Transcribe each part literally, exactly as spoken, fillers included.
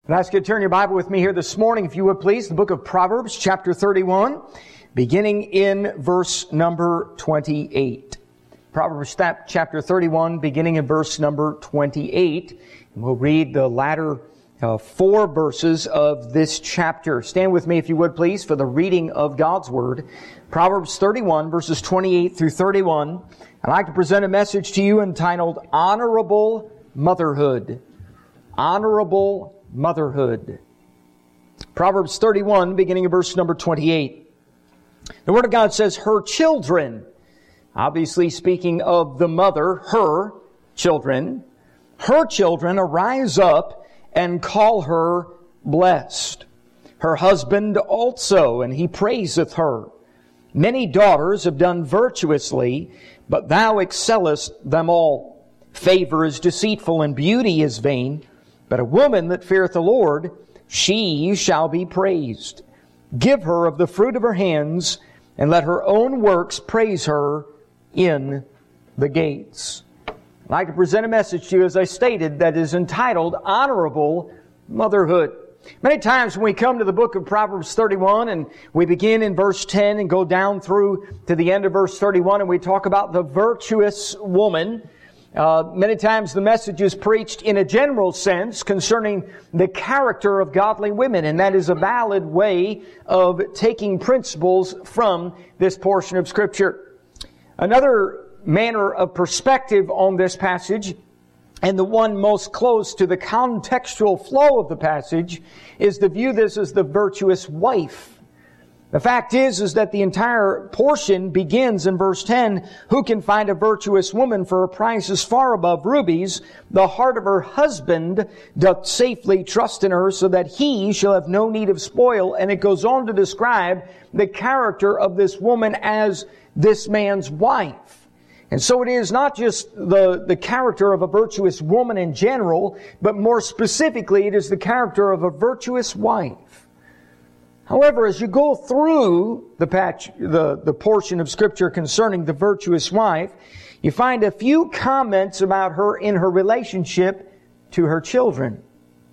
I'd ask you to turn your Bible with me here this morning, if you would please, the book of Proverbs, chapter thirty-one, beginning in verse number twenty-eight. Proverbs chapter thirty-one, beginning in verse number twenty-eight. And we'll read the latter uh, four verses of this chapter. Stand with me, if you would please, for the reading of God's Word. Proverbs thirty-one, verses twenty-eight through thirty-one. I'd like to present a message to you entitled, Honorable Motherhood. Honorable Motherhood. Proverbs thirty-one, beginning in verse number twenty-eight. The Word of God says, her children, obviously speaking of the mother, her children, her children arise up and call her blessed. Her husband also, and he praiseth her. Many daughters have done virtuously, but thou excellest them all. Favor is deceitful and beauty is vain, but a woman that feareth the Lord, she shall be praised. Give her of the fruit of her hands, and let her own works praise her in the gates. I'd like to present a message to you, as I stated, that is entitled Honorable Motherhood. Many times when we come to the book of Proverbs thirty-one and we begin in verse ten and go down through to the end of verse thirty-one and we talk about the virtuous woman, Uh, many times the message is preached in a general sense concerning the character of godly women, and that is a valid way of taking principles from this portion of Scripture. Another manner of perspective on this passage, and the one most close to the contextual flow of the passage, is to view this as the virtuous wife. The fact is, is that the entire portion begins in verse ten, who can find a virtuous woman, for her price is far above rubies. The heart of her husband doth safely trust in her, so that he shall have no need of spoil. And it goes on to describe the character of this woman as this man's wife. And so it is not just the, the character of a virtuous woman in general, but more specifically, it is the character of a virtuous wife. However, as you go through the patch, the, the portion of Scripture concerning the virtuous wife, you find a few comments about her in her relationship to her children.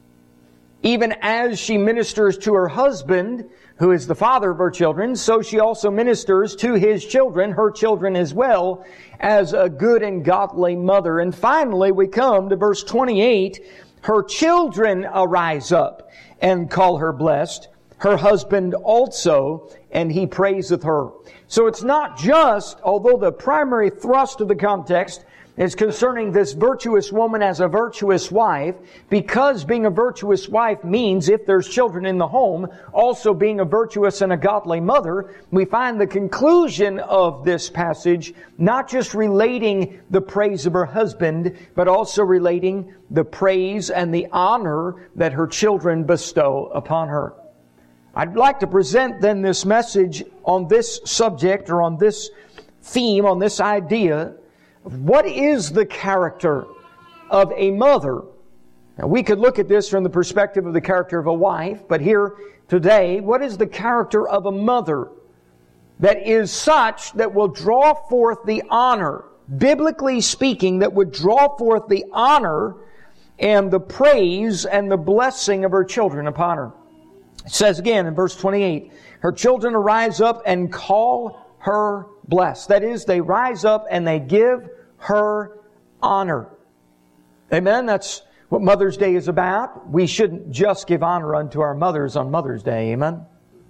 Even as she ministers to her husband, who is the father of her children, so she also ministers to his children, her children as well, as a good and godly mother. And finally, we come to verse twenty-eight, her children arise up and call her blessed. Her husband also, and he praiseth her. So it's not just, although the primary thrust of the context is concerning this virtuous woman as a virtuous wife, because being a virtuous wife means, if there's children in the home, also being a virtuous and a godly mother, we find the conclusion of this passage not just relating the praise of her husband, but also relating the praise and the honor that her children bestow upon her. I'd like to present then this message on this subject, or on this theme, on this idea of what is the character of a mother. Now, we could look at this from the perspective of the character of a wife, but here today, what is the character of a mother that is such that will draw forth the honor, biblically speaking, that would draw forth the honor and the praise and the blessing of her children upon her? It says again in verse twenty-eight, her children arise up and call her blessed. That is, they rise up and they give her honor. Amen? That's what Mother's Day is about. We shouldn't just give honor unto our mothers on Mother's Day. Amen?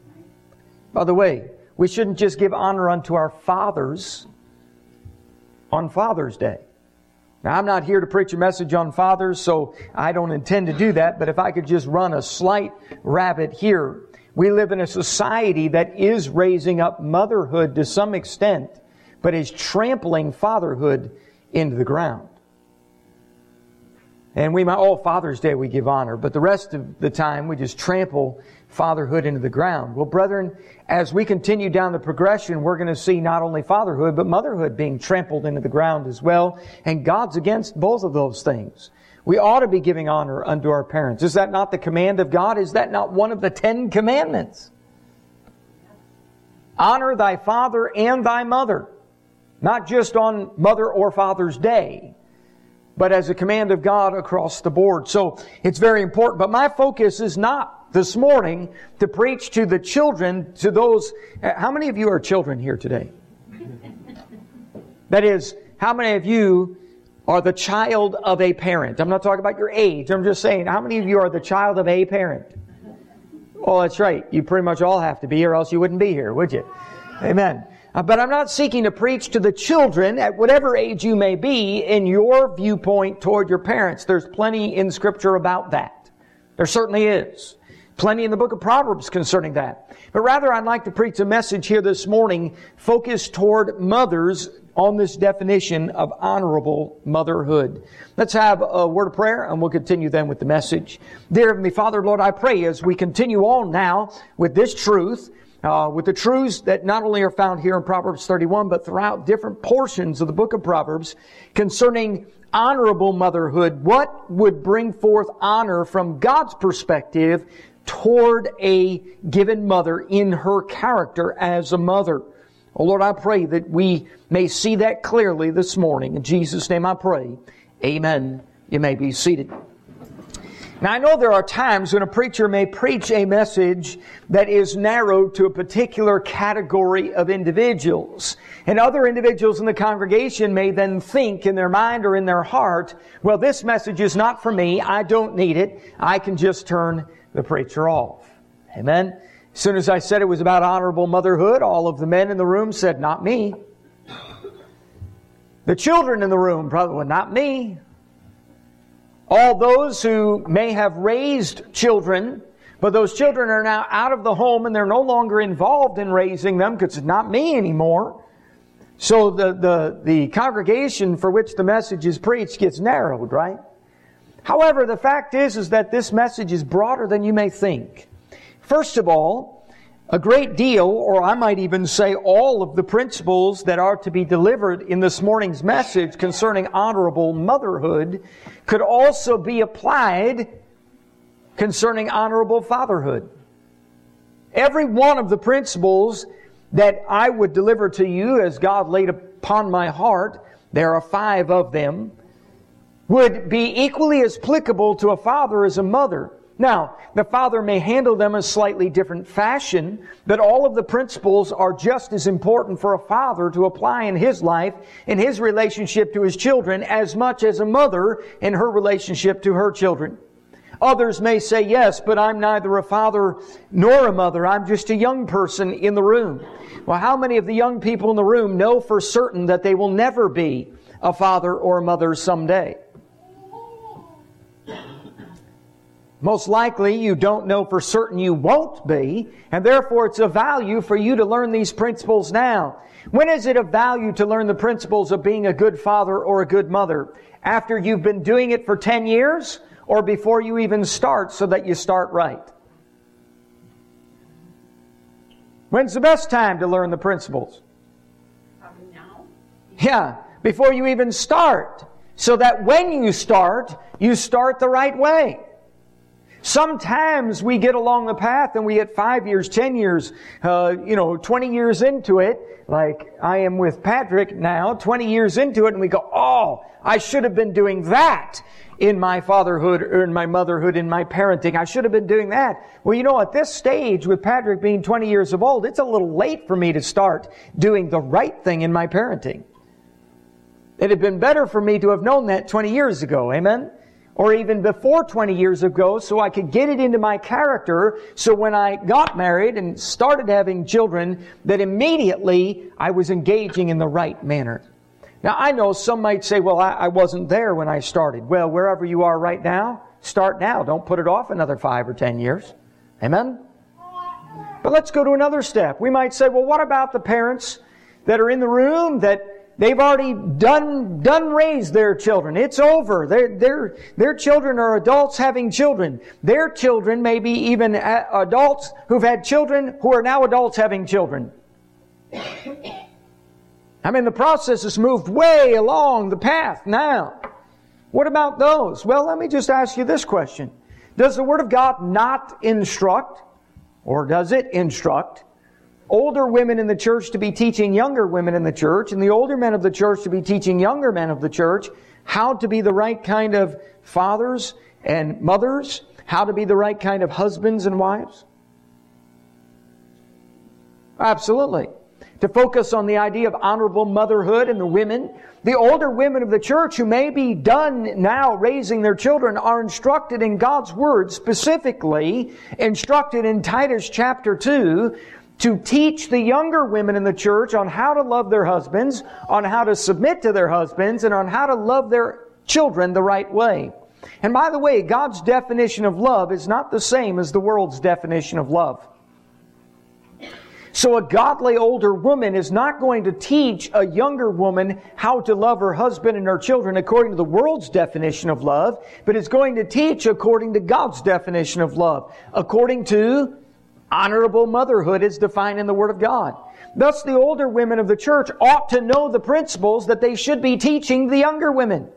By the way, we shouldn't just give honor unto our fathers on Father's Day. Now, I'm not here to preach a message on fathers, so I don't intend to do that. But if I could just run a slight rabbit here. We live in a society that is raising up motherhood to some extent, but is trampling fatherhood into the ground. And we might, oh, Father's Day we give honor, but the rest of the time we just trample fatherhood into the ground. Well, brethren, as we continue down the progression, we're going to see not only fatherhood, but motherhood being trampled into the ground as well. And God's against both of those things. We ought to be giving honor unto our parents. Is that not the command of God? Is that not one of the Ten Commandments? Honor thy father and thy mother. Not just on Mother or Father's Day, but as a command of God across the board. So it's very important. But my focus is not this morning to preach to the children, to those... How many of you are children here today? That is, how many of you are the child of a parent? I'm not talking about your age. I'm just saying, how many of you are the child of a parent? Oh, that's right. You pretty much all have to be, or else you wouldn't be here, would you? Amen. Uh, but I'm not seeking to preach to the children at whatever age you may be in your viewpoint toward your parents. There's plenty in Scripture about that. There certainly is. Plenty in the book of Proverbs concerning that. But rather, I'd like to preach a message here this morning focused toward mothers on this definition of honorable motherhood. Let's have a word of prayer and we'll continue then with the message. Dear Heavenly Father, Lord, I pray as we continue on now with this truth, uh, with the truths that not only are found here in Proverbs thirty-one, but throughout different portions of the book of Proverbs concerning honorable motherhood, what would bring forth honor from God's perspective toward a given mother in her character as a mother. Oh Lord, I pray that we may see that clearly this morning. In Jesus' name I pray. Amen. You may be seated. Now I know there are times when a preacher may preach a message that is narrowed to a particular category of individuals. And other individuals in the congregation may then think in their mind or in their heart, well, this message is not for me. I don't need it. I can just turn the preacher off. Amen. As soon as I said it was about honorable motherhood, all of the men in the room said, not me. The children in the room probably, well, not me. All those who may have raised children, but those children are now out of the home and they're no longer involved in raising them because it's not me anymore. So the, the, the congregation for which the message is preached gets narrowed, right? However, the fact is, is that this message is broader than you may think. First of all, a great deal, or I might even say all of the principles that are to be delivered in this morning's message concerning honorable motherhood could also be applied concerning honorable fatherhood. Every one of the principles that I would deliver to you as God laid upon my heart, there are five of them, would be equally as applicable to a father as a mother. Now, the father may handle them in a slightly different fashion, but all of the principles are just as important for a father to apply in his life, in his relationship to his children, as much as a mother in her relationship to her children. Others may say, yes, but I'm neither a father nor a mother. I'm just a young person in the room. Well, how many of the young people in the room know for certain that they will never be a father or a mother someday? Most likely you don't know for certain you won't be, and therefore it's of value for you to learn these principles now. When is it of value to learn the principles of being a good father or a good mother? After you've been doing it for ten years, or before you even start so that you start right? When's the best time to learn the principles? Probably now. Yeah, before you even start, so that when you start, you start the right way. Sometimes we get along the path and we get five years, ten years, uh, you know, twenty years into it, like I am with Patrick now, twenty years into it, and we go, oh, I should have been doing that in my fatherhood or in my motherhood, in my parenting. I should have been doing that. Well, you know, at this stage, with Patrick being twenty years of old, it's a little late for me to start doing the right thing in my parenting. It had been better for me to have known that twenty years ago, amen? Or even before twenty years ago, so I could get it into my character, so when I got married and started having children, that immediately I was engaging in the right manner. Now, I know some might say, well, I, I wasn't there when I started. Well, wherever you are right now, start now. Don't put it off another five or ten years. Amen? But let's go to another step. We might say, well, what about the parents that are in the room that they've already done done raised their children? It's over. Their their their children are adults having children. Their children may be even adults who've had children who are now adults having children. I mean, the process has moved way along the path now. What about those? Well, let me just ask you this question. Does the Word of God not instruct, or does it instruct, older women in the church to be teaching younger women in the church, and the older men of the church to be teaching younger men of the church, how to be the right kind of fathers and mothers, how to be the right kind of husbands and wives? Absolutely. To focus on the idea of honorable motherhood in the women. The older women of the church who may be done now raising their children are instructed in God's Word, specifically instructed in Titus chapter two, to teach the younger women in the church on how to love their husbands, on how to submit to their husbands, and on how to love their children the right way. And by the way, God's definition of love is not the same as the world's definition of love. So a godly older woman is not going to teach a younger woman how to love her husband and her children according to the world's definition of love, but is going to teach according to God's definition of love, according to honorable motherhood as defined in the Word of God. Thus, the older women of the church ought to know the principles that they should be teaching the younger women.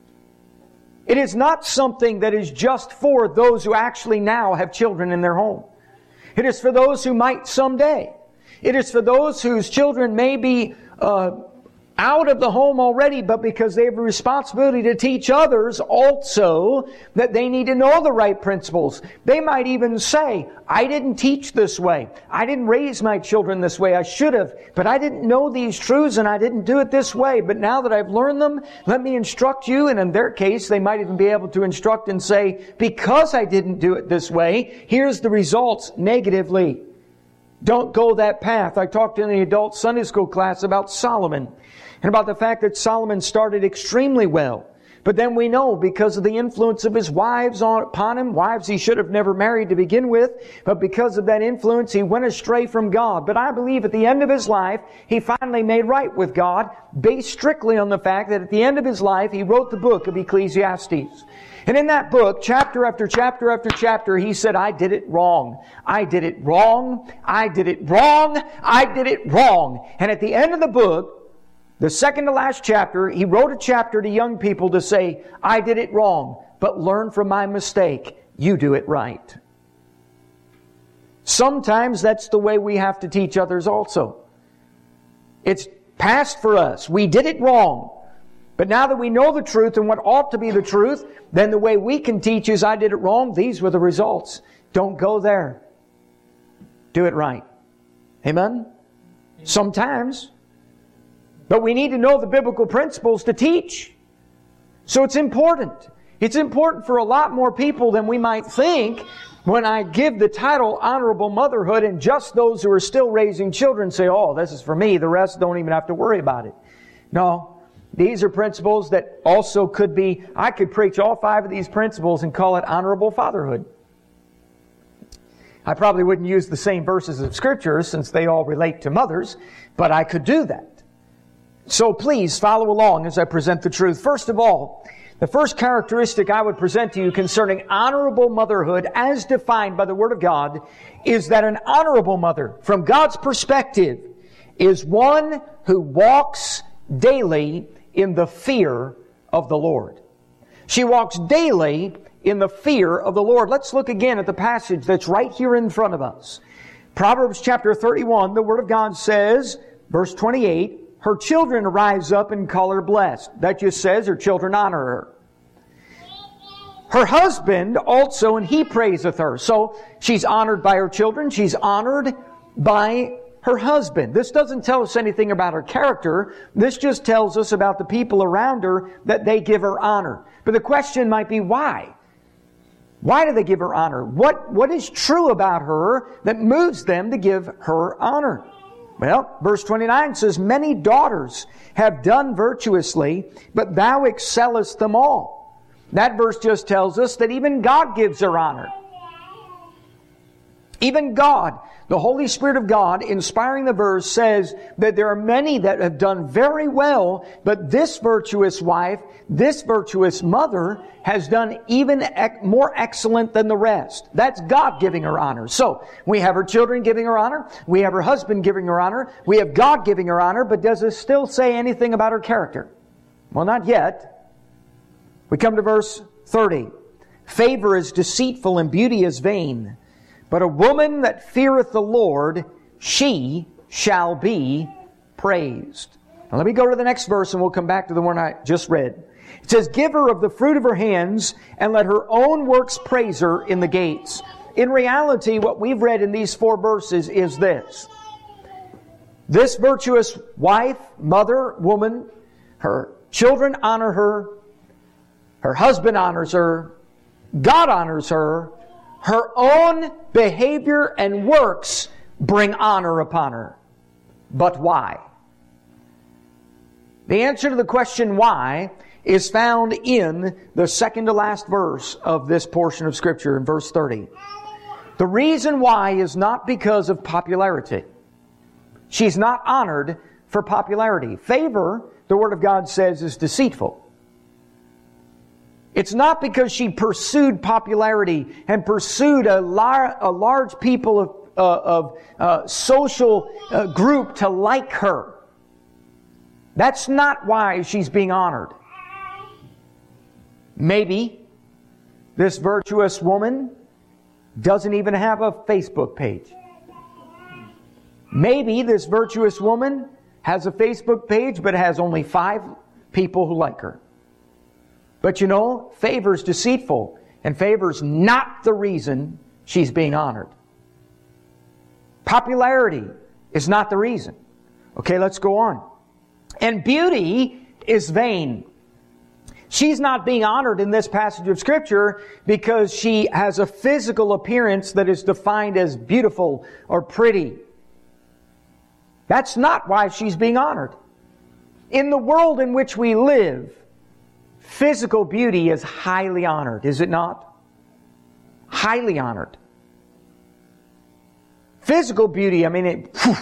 It is not something that is just for those who actually now have children in their home. It is for those who might someday. It is for those whose children may be uh, out of the home already, but because they have a responsibility to teach others also that they need to know the right principles. They might even say, I didn't teach this way. I didn't raise my children this way. I should have, but I didn't know these truths and I didn't do it this way. But now that I've learned them, let me instruct you. And in their case, they might even be able to instruct and say, because I didn't do it this way, here's the results negatively. Don't go that path. I talked in the adult Sunday school class about Solomon and about the fact that Solomon started extremely well. But then we know because of the influence of his wives upon him, wives he should have never married to begin with, but because of that influence he went astray from God. But I believe at the end of his life, he finally made right with God, based strictly on the fact that at the end of his life, he wrote the book of Ecclesiastes. And in that book, chapter after chapter after chapter, he said, I did it wrong. I did it wrong. I did it wrong. I did it wrong. And at the end of the book, the second to last chapter, he wrote a chapter to young people to say, I did it wrong, but learn from my mistake. You do it right. Sometimes that's the way we have to teach others also. It's past for us. We did it wrong. But now that we know the truth and what ought to be the truth, then the way we can teach is, I did it wrong. These were the results. Don't go there. Do it right. Amen? Sometimes. But we need to know the biblical principles to teach. So it's important. It's important for a lot more people than we might think when I give the title Honorable Motherhood, and just those who are still raising children say, oh, this is for me. The rest don't even have to worry about it. No. These are principles that also could be, I could preach all five of these principles and call it honorable fatherhood. I probably wouldn't use the same verses of Scripture since they all relate to mothers, but I could do that. So please follow along as I present the truth. First of all, the first characteristic I would present to you concerning honorable motherhood as defined by the Word of God is that an honorable mother, from God's perspective, is one who walks daily in the fear of the Lord. She walks daily in the fear of the Lord. Let's look again at the passage that's right here in front of us. Proverbs chapter thirty-one, the Word of God says, verse twenty-eight, her children rise up and call her blessed. That just says her children honor her. Her husband also, and he praiseth her. So she's honored by her children. She's honored by her husband. This doesn't tell us anything about her character. This just tells us about the people around her, that they give her honor. But the question might be, why? Why do they give her honor? What, what is true about her that moves them to give her honor? Well, verse twenty-nine says, many daughters have done virtuously, but thou excellest them all. That verse just tells us that even God gives her honor. Even God, the Holy Spirit of God, inspiring the verse, says that there are many that have done very well, but this virtuous wife, this virtuous mother, has done even ec- more excellent than the rest. That's God giving her honor. So, we have her children giving her honor, we have her husband giving her honor, we have God giving her honor, but does it still say anything about her character? Well, not yet. We come to verse thirty. Favor is deceitful and beauty is vain. But a woman that feareth the Lord, she shall be praised. Now let me go to the next verse and we'll come back to the one I just read. It says, give her of the fruit of her hands, and let her own works praise her in the gates. In reality, what we've read in these four verses is this. This virtuous wife, mother, woman, her children honor her, her husband honors her, God honors her, her own behavior and works bring honor upon her. But why? The answer to the question why is found in the second to last verse of this portion of Scripture in verse thirty. The reason why is not because of popularity. She's not honored for popularity. Favor, the Word of God says, is deceitful. It's not because she pursued popularity and pursued a, lar- a large people of, uh, of uh, social uh, group to like her. That's not why she's being honored. Maybe this virtuous woman doesn't even have a Facebook page. Maybe this virtuous woman has a Facebook page but has only five people who like her. But you know, favor's deceitful, and favor's not the reason she's being honored. Popularity is not the reason. Okay, let's go on. And beauty is vain. She's not being honored in this passage of Scripture because she has a physical appearance that is defined as beautiful or pretty. That's not why she's being honored. In the world in which we live, physical beauty is highly honored, is it not? Highly honored. Physical beauty, I mean, it, whew,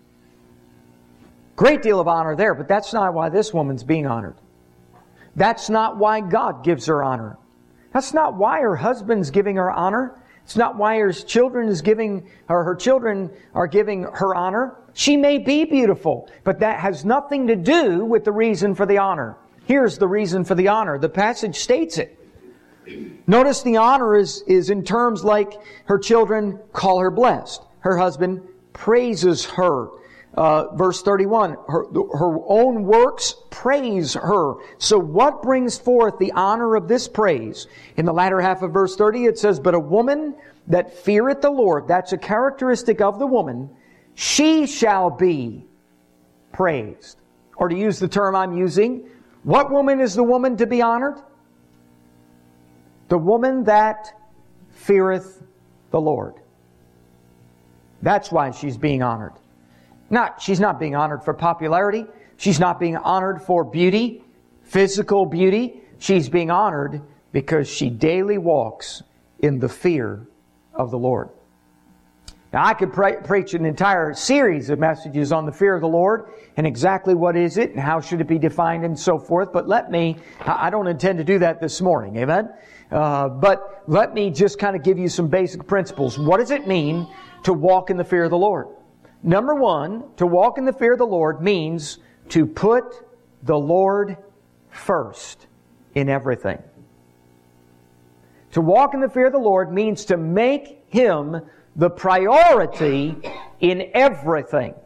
great deal of honor there, but that's not why this woman's being honored. That's not why God gives her honor. That's not why her husband's giving her honor. It's not why her children is giving, or her children are giving her honor. She may be beautiful, but that has nothing to do with the reason for the honor. Here's the reason for the honor. The passage states it. Notice the honor is, is in terms like her children call her blessed. Her husband praises her. Uh, verse thirty-one, her, her own works praise her. So what brings forth the honor of this praise? In the latter half of verse thirty, it says, but a woman that feareth the Lord, that's a characteristic of the woman, she shall be praised. Or to use the term I'm using, what woman is the woman to be honored? The woman that feareth the Lord. That's why she's being honored. Not, she's not being honored for popularity. She's not being honored for beauty, physical beauty. She's being honored because she daily walks in the fear of the Lord. Now, I could pre- preach an entire series of messages on the fear of the Lord and exactly what is it and how should it be defined and so forth. But let me, I don't intend to do that this morning. Amen? Uh, but let me just kind of give you some basic principles. What does it mean to walk in the fear of the Lord? Number one, to walk in the fear of the Lord means to put the Lord first in everything. To walk in the fear of the Lord means to make Him the priority in everything.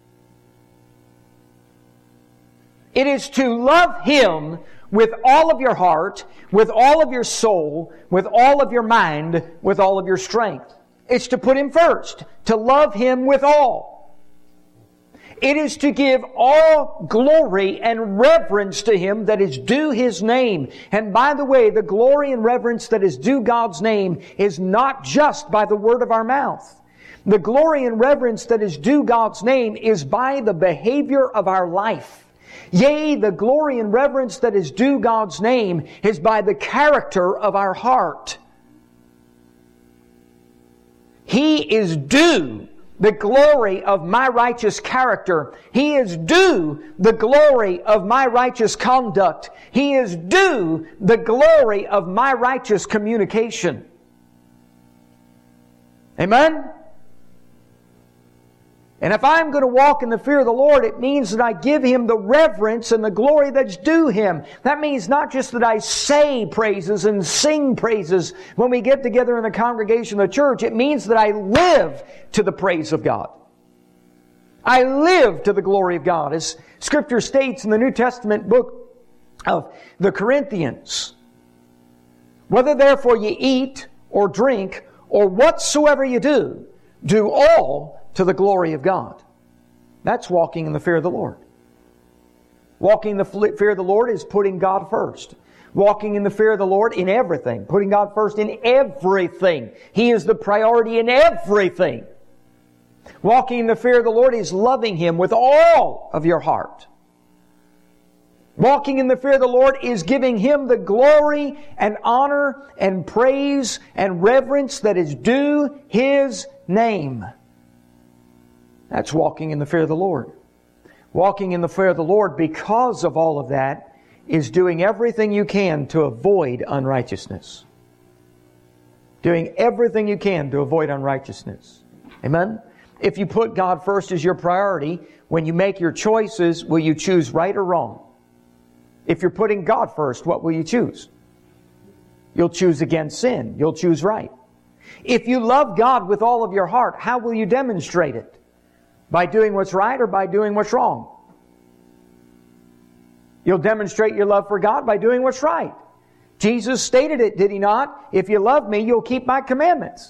It is to love Him with all of your heart, with all of your soul, with all of your mind, with all of your strength. It's to put Him first, to love Him with all. It is to give all glory and reverence to Him that is due His name. And by the way, the glory and reverence that is due God's name is not just by the word of our mouth. The glory and reverence that is due God's name is by the behavior of our life. Yea, the glory and reverence that is due God's name is by the character of our heart. He is due the glory of my righteous character. He is due the glory of my righteous conduct. He is due the glory of my righteous communication. Amen? And if I'm going to walk in the fear of the Lord, it means that I give Him the reverence and the glory that's due Him. That means not just that I say praises and sing praises when we get together in the congregation of the church. It means that I live to the praise of God. I live to the glory of God. As Scripture states in the New Testament book of the Corinthians. Whether therefore ye eat or drink or whatsoever you do, do all to the glory of God. That's walking in the fear of the Lord. Walking in the fear of the Lord is putting God first. Walking in the fear of the Lord in everything. Putting God first in everything. He is the priority in everything. Walking in the fear of the Lord is loving Him with all of your heart. Walking in the fear of the Lord is giving Him the glory and honor and praise and reverence that is due His name. That's walking in the fear of the Lord. Walking in the fear of the Lord, because of all of that, is doing everything you can to avoid unrighteousness. Doing everything you can to avoid unrighteousness. Amen? If you put God first as your priority, when you make your choices, will you choose right or wrong? If you're putting God first, what will you choose? You'll choose against sin. You'll choose right. If you love God with all of your heart, how will you demonstrate it? By doing what's right or by doing what's wrong? You'll demonstrate your love for God by doing what's right. Jesus stated it, did He not? If you love Me, you'll keep My commandments.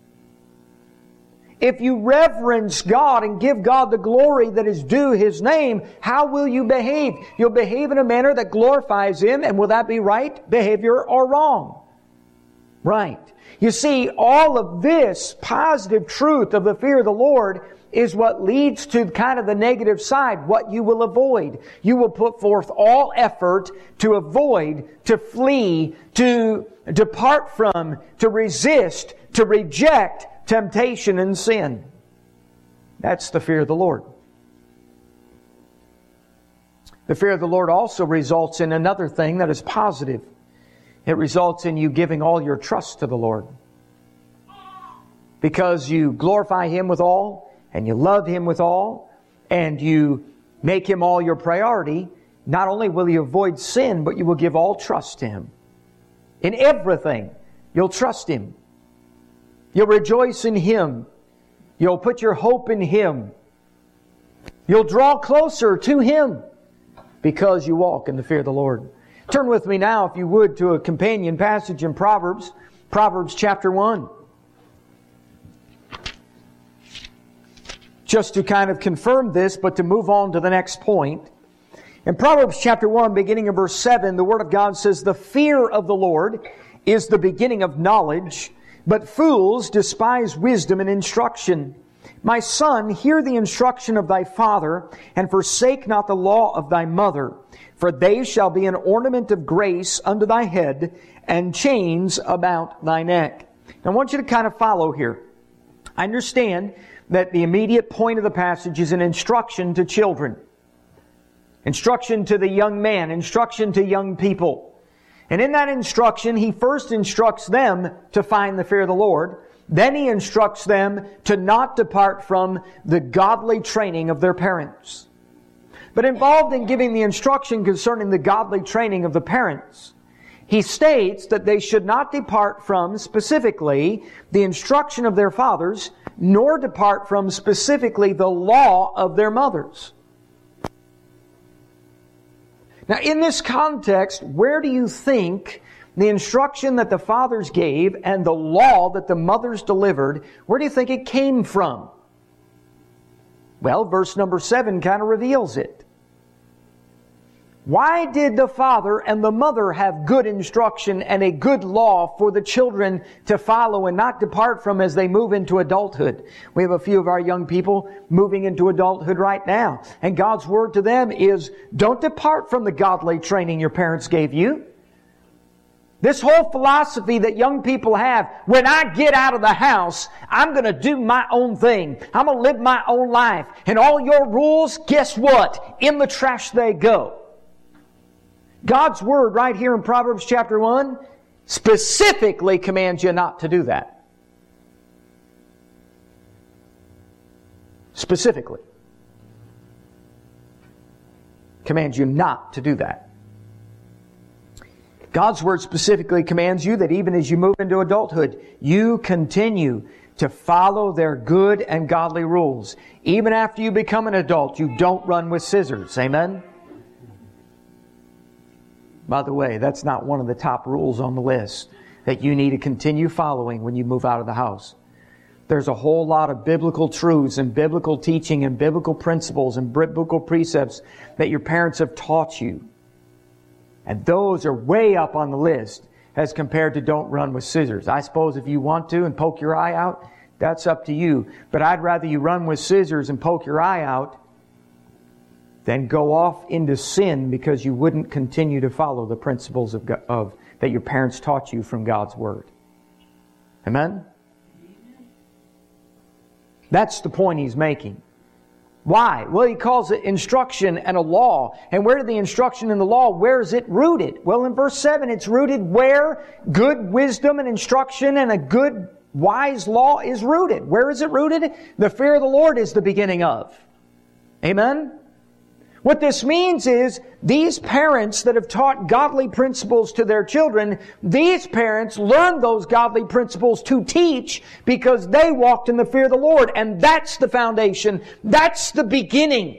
If you reverence God and give God the glory that is due His name, how will you behave? You'll behave in a manner that glorifies Him, and will that be right behavior or wrong? Right. You see, all of this positive truth of the fear of the Lord is what leads to kind of the negative side, what you will avoid. You will put forth all effort to avoid, to flee, to depart from, to resist, to reject temptation and sin. That's the fear of the Lord. The fear of the Lord also results in another thing that is positive. It results in you giving all your trust to the Lord. Because you glorify Him with all, and you love Him with all, and you make Him all your priority, not only will you avoid sin, but you will give all trust to Him. In everything, you'll trust Him. You'll rejoice in Him. You'll put your hope in Him. You'll draw closer to Him because you walk in the fear of the Lord. Turn with me now, if you would, to a companion passage in Proverbs, Proverbs chapter one. Just to kind of confirm this, but to move on to the next point. In Proverbs chapter one, beginning in verse seven, the Word of God says, "The fear of the Lord is the beginning of knowledge, but fools despise wisdom and instruction. My son, hear the instruction of thy father, and forsake not the law of thy mother. For they shall be an ornament of grace unto thy head, and chains about thy neck." Now I want you to kind of follow here. I understand that the immediate point of the passage is an instruction to children. Instruction to the young man. Instruction to young people. And in that instruction, He first instructs them to find the fear of the Lord. Then He instructs them to not depart from the godly training of their parents. But involved in giving the instruction concerning the godly training of the parents, He states that they should not depart from, specifically, the instruction of their fathers, nor depart from, specifically, the law of their mothers. Now, in this context, where do you think the instruction that the fathers gave and the law that the mothers delivered, where do you think it came from? Well, verse number seven kind of reveals it. Why did the father and the mother have good instruction and a good law for the children to follow and not depart from as they move into adulthood? We have a few of our young people moving into adulthood right now. And God's word to them is, don't depart from the godly training your parents gave you. This whole philosophy that young people have, when I get out of the house, I'm going to do my own thing. I'm going to live my own life. And all your rules, guess what? In the trash they go. God's Word right here in Proverbs chapter one specifically commands you not to do that. Specifically. Commands you not to do that. God's Word specifically commands you that even as you move into adulthood, you continue to follow their good and godly rules. Even after you become an adult, you don't run with scissors. Amen? By the way, that's not one of the top rules on the list that you need to continue following when you move out of the house. There's a whole lot of biblical truths and biblical teaching and biblical principles and biblical precepts that your parents have taught you. And those are way up on the list as compared to don't run with scissors. I suppose if you want to and poke your eye out, that's up to you. But I'd rather you run with scissors and poke your eye out than go off into sin because you wouldn't continue to follow the principles of, of that your parents taught you from God's Word. Amen? That's the point he's making. Why? Well, he calls it instruction and a law. And where did the instruction and the law, where is it rooted? Well, in verse seven, it's rooted where good wisdom and instruction and a good, wise law is rooted. Where is it rooted? The fear of the Lord is the beginning of. Amen? What this means is these parents that have taught godly principles to their children, these parents learned those godly principles to teach because they walked in the fear of the Lord. And that's the foundation. That's the beginning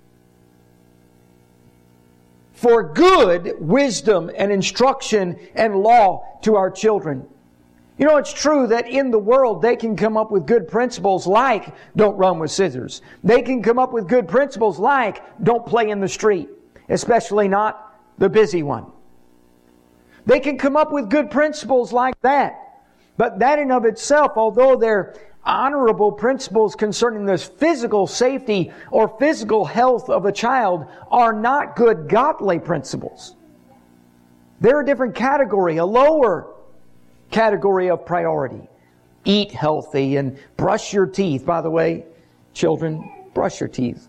for good wisdom and instruction and law to our children. You know, it's true that in the world they can come up with good principles like don't run with scissors. They can come up with good principles like don't play in the street, especially not the busy one. They can come up with good principles like that. But that in of itself, although they're honorable principles concerning the physical safety or physical health of a child, are not good godly principles. They're a different category, a lower category of priority. Eat healthy and brush your teeth. By the way, children, brush your teeth.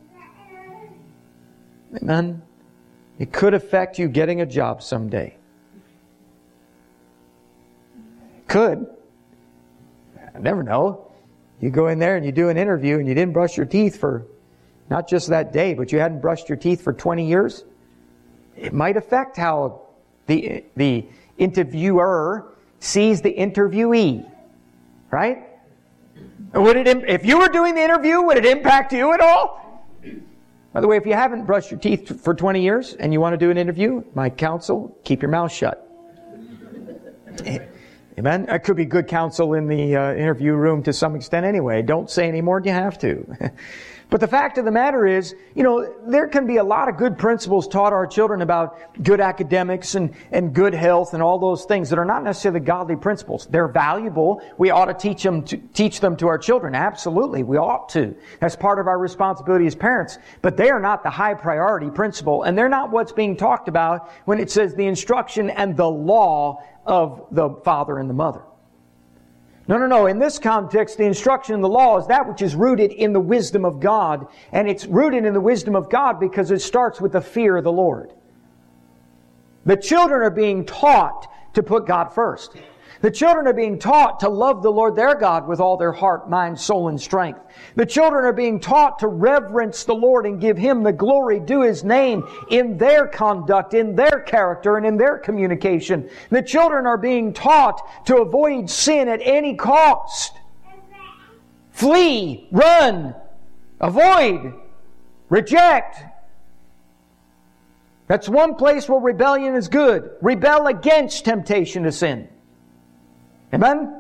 Amen? It could affect you getting a job someday. Could. I never know. You go in there and you do an interview and you didn't brush your teeth for not just that day, but you hadn't brushed your teeth for twenty years. It might affect how the, the interviewer sees the interviewee. Right? Would it, if you were doing the interview, would it impact you at all? By the way, if you haven't brushed your teeth for twenty years and you want to do an interview, my counsel, keep your mouth shut. Amen? That could be good counsel in the uh, interview room to some extent anyway. Don't say any more than you have to. But the fact of the matter is, you know, there can be a lot of good principles taught our children about good academics and, and good health and all those things that are not necessarily godly principles. They're valuable. We ought to teach them to teach them to our children. Absolutely, we ought to. That's part of our responsibility as parents. But they are not the high priority principle, and they're not what's being talked about when it says the instruction and the law of the father and the mother. No, no, no. In this context, the instruction and the law is that which is rooted in the wisdom of God. And it's rooted in the wisdom of God because it starts with the fear of the Lord. The children are being taught to put God first. The children are being taught to love the Lord their God with all their heart, mind, soul, and strength. The children are being taught to reverence the Lord and give Him the glory due His name in their conduct, in their character, and in their communication. The children are being taught to avoid sin at any cost. Flee, run, avoid, reject. That's one place where rebellion is good. Rebel against temptation to sin. Amen?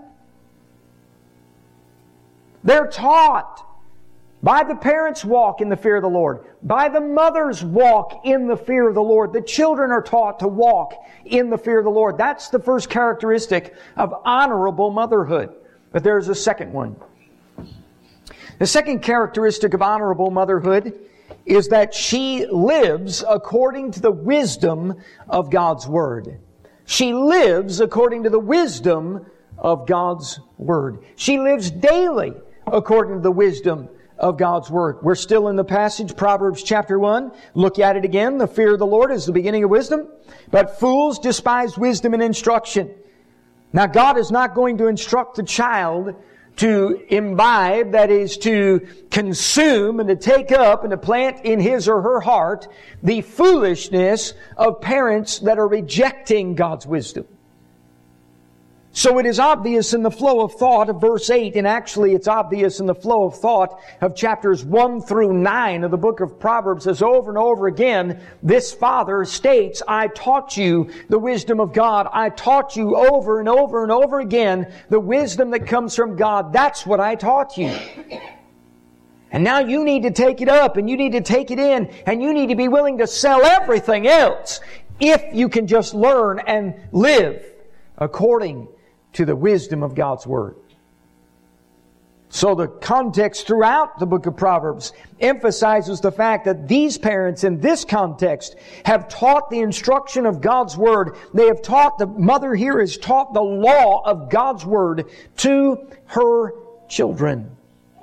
They're taught by the parents walk in the fear of the Lord. By the mothers walk in the fear of the Lord. The children are taught to walk in the fear of the Lord. That's the first characteristic of honorable motherhood. But there's a second one. The second characteristic of honorable motherhood is that she lives according to the wisdom of God's Word. She lives according to the wisdom of God's Word. She lives daily according to the wisdom of God's Word. We're still in the passage, Proverbs chapter one. Look at it again. The fear of the Lord is the beginning of wisdom, but fools despise wisdom and instruction. Now, God is not going to instruct the child to imbibe, that is to consume and to take up and to plant in his or her heart the foolishness of parents that are rejecting God's wisdom. So it is obvious in the flow of thought of verse eight, and actually it's obvious in the flow of thought of chapters one through nine of the book of Proverbs, as over and over again, this father states, I taught you the wisdom of God. I taught you over and over and over again the wisdom that comes from God. That's what I taught you. And now you need to take it up, and you need to take it in, and you need to be willing to sell everything else if you can just learn and live according to the wisdom of God's Word. So the context throughout the book of Proverbs emphasizes the fact that these parents in this context have taught the instruction of God's Word. They have taught, the mother here has taught the law of God's Word to her children.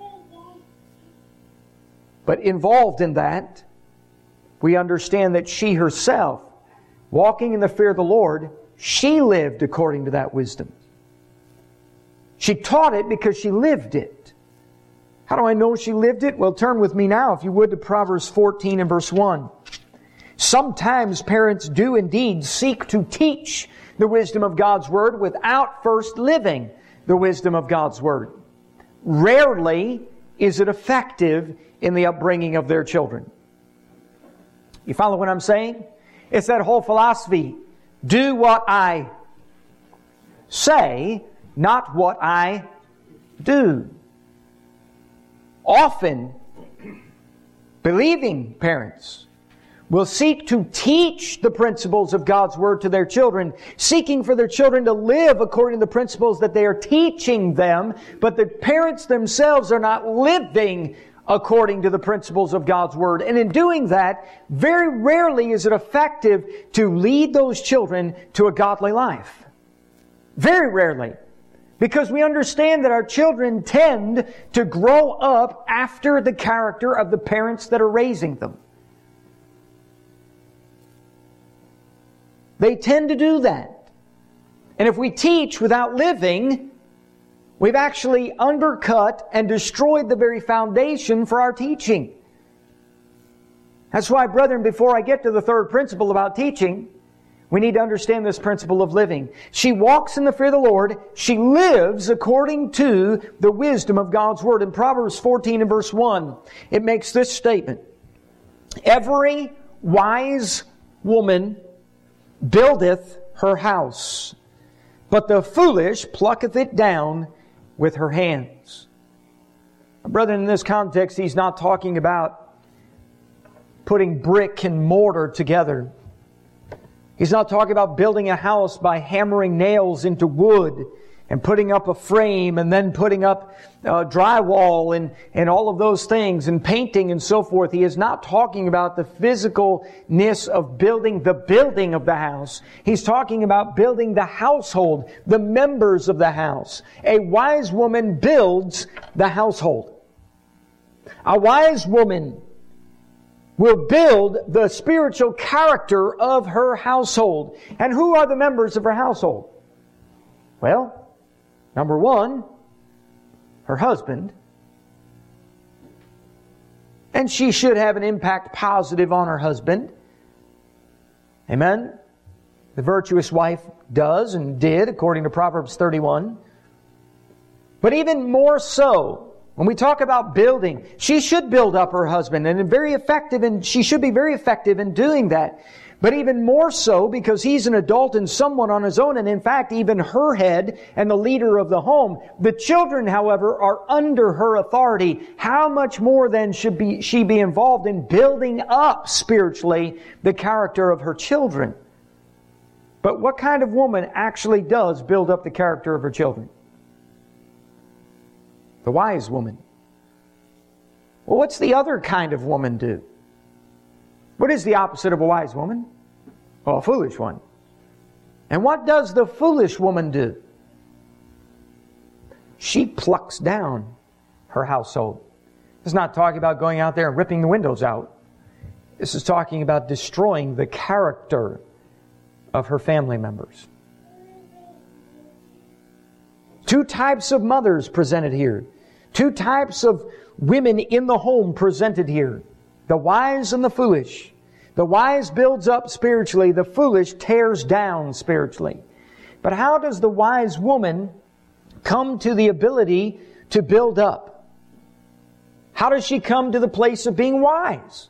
But involved in that, we understand that she herself, walking in the fear of the Lord, she lived according to that wisdom. She taught it because she lived it. How do I know she lived it? Well, turn with me now, if you would, to Proverbs fourteen and verse one. Sometimes parents do indeed seek to teach the wisdom of God's Word without first living the wisdom of God's Word. Rarely is it effective in the upbringing of their children. You follow what I'm saying? It's that whole philosophy. Do what I say, not what I do. Often, believing parents will seek to teach the principles of God's Word to their children, seeking for their children to live according to the principles that they are teaching them, but the parents themselves are not living according to the principles of God's Word. And in doing that, very rarely is it effective to lead those children to a godly life. Very rarely. Because we understand that our children tend to grow up after the character of the parents that are raising them. They tend to do that. And if we teach without living, we've actually undercut and destroyed the very foundation for our teaching. That's why, brethren, before I get to the third principle about teaching, we need to understand this principle of living. She walks in the fear of the Lord. She lives according to the wisdom of God's Word. In Proverbs fourteen and verse one, it makes this statement. Every wise woman buildeth her house, but the foolish plucketh it down with her hands. Brethren, in this context, he's not talking about putting brick and mortar together. He's not talking about building a house by hammering nails into wood and putting up a frame and then putting up uh, drywall and, and all of those things and painting and so forth. He is not talking about the physicalness of building the building of the house. He's talking about building the household, the members of the house. A wise woman builds the household. A wise woman will build the spiritual character of her household. And who are the members of her household? Well, number one, her husband. And she should have an impact positive on her husband. Amen? The virtuous wife does and did, according to Proverbs thirty-one. But even more so, when we talk about building, she should build up her husband, and very effective, and she should be very effective in doing that. But even more so because he's an adult and someone on his own, and in fact, even her head and the leader of the home. The children, however, are under her authority. How much more then should be, she be involved in building up spiritually the character of her children? But what kind of woman actually does build up the character of her children? The wise woman. Well, what's the other kind of woman do? What is the opposite of a wise woman? Well, a foolish one. And what does the foolish woman do? She plucks down her household. This is not talking about going out there and ripping the windows out. This is talking about destroying the character of her family members. Two types of mothers presented here. Two types of women in the home presented here. The wise and the foolish. The wise builds up spiritually. The foolish tears down spiritually. But how does the wise woman come to the ability to build up? How does she come to the place of being wise?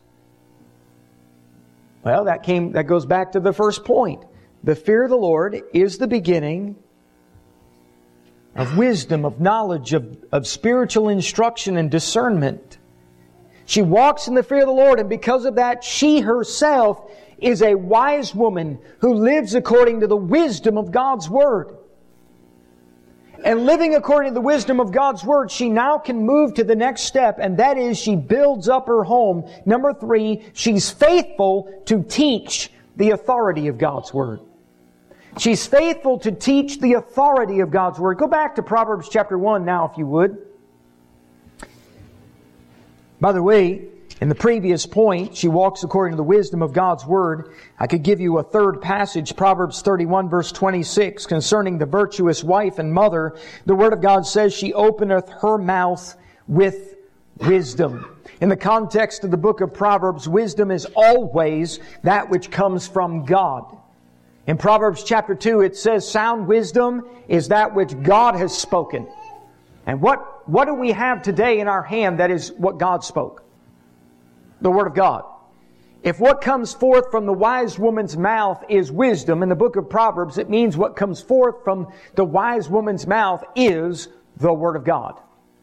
Well, that came, that goes back to the first point. The fear of the Lord is the beginning of wisdom, of knowledge, of, of spiritual instruction and discernment. She walks in the fear of the Lord, and because of that, she herself is a wise woman who lives according to the wisdom of God's Word. And living according to the wisdom of God's Word, she now can move to the next step, and that is she builds up her home. Number three, she's faithful to teach the authority of God's Word. She's faithful to teach the authority of God's Word. Go back to Proverbs chapter one now, if you would. By the way, in the previous point, she walks according to the wisdom of God's Word. I could give you a third passage, Proverbs thirty-one, verse twenty-six, concerning the virtuous wife and mother. The Word of God says, she openeth her mouth with wisdom. In the context of the book of Proverbs, wisdom is always that which comes from God. In Proverbs chapter two, it says, sound wisdom is that which God has spoken. And what, what do we have today in our hand that is what God spoke? The Word of God. If what comes forth from the wise woman's mouth is wisdom in the book of Proverbs, it means what comes forth from the wise woman's mouth is the Word of God.